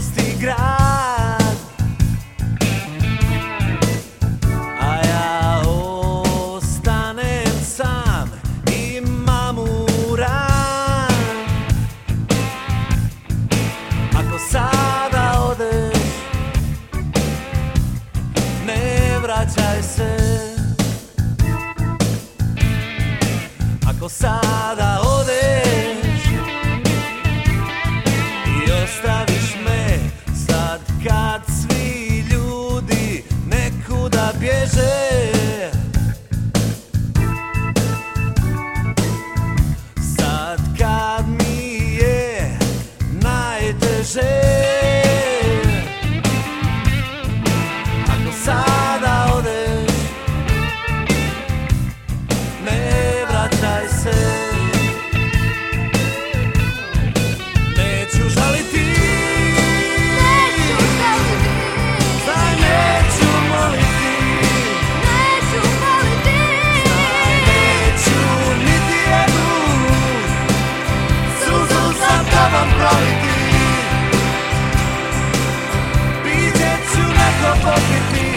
pusti grad, a ja ostanem sam i mamuran. Ako sada odeš, ne vraćaj se. Ako sada odeš i ostaviš me, sad kad svi ljudi nekuda bježe, sad kad mi je najteže, ako sada odeš, ne vraćaj se. Neću žaliti, znaj neću moliti, znaj neću niti jednu suzu sa tobom proliti. Piće ću neko popiti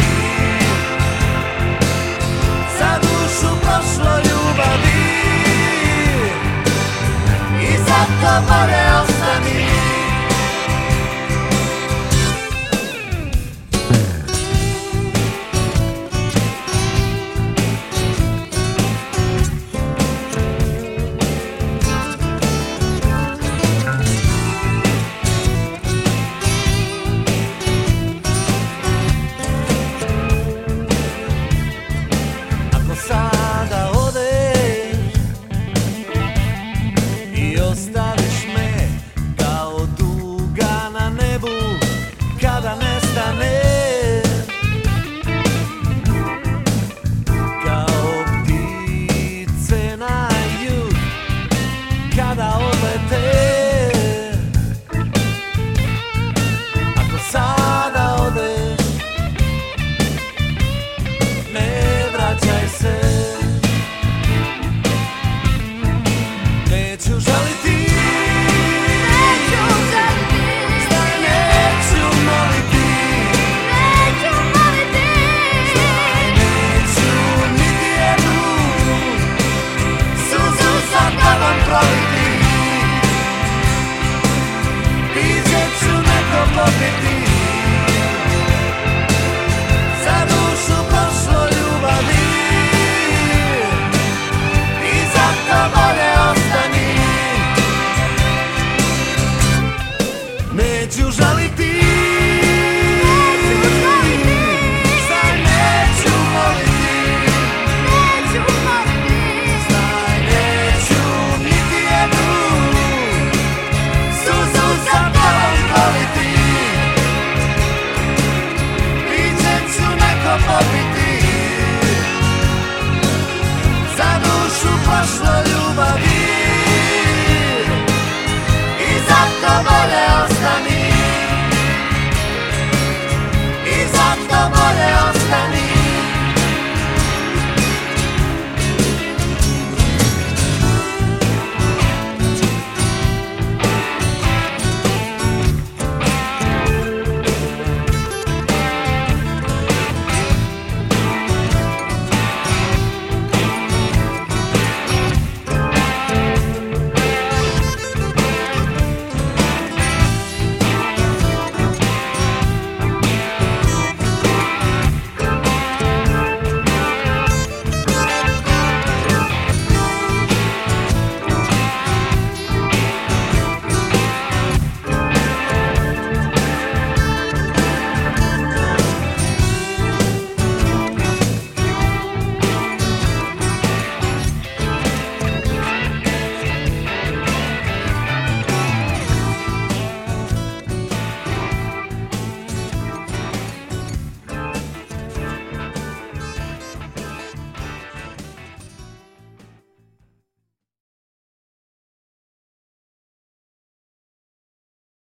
za dušu prošloj ljubavi i zato bolje ostani. Ako sada odeš i ostaviš me kao duga na nebu kada nestane, kao ptice na jug kada odlete, ako sada odeš, ne vraćaj se. Neću žaliti, znaj neću moliti, znaj neću niti jednu suzu sa tobom proliti. Piće ću neko popiti za dušu prošloj ljubavi i zato bolje ostani. Neću žaliti,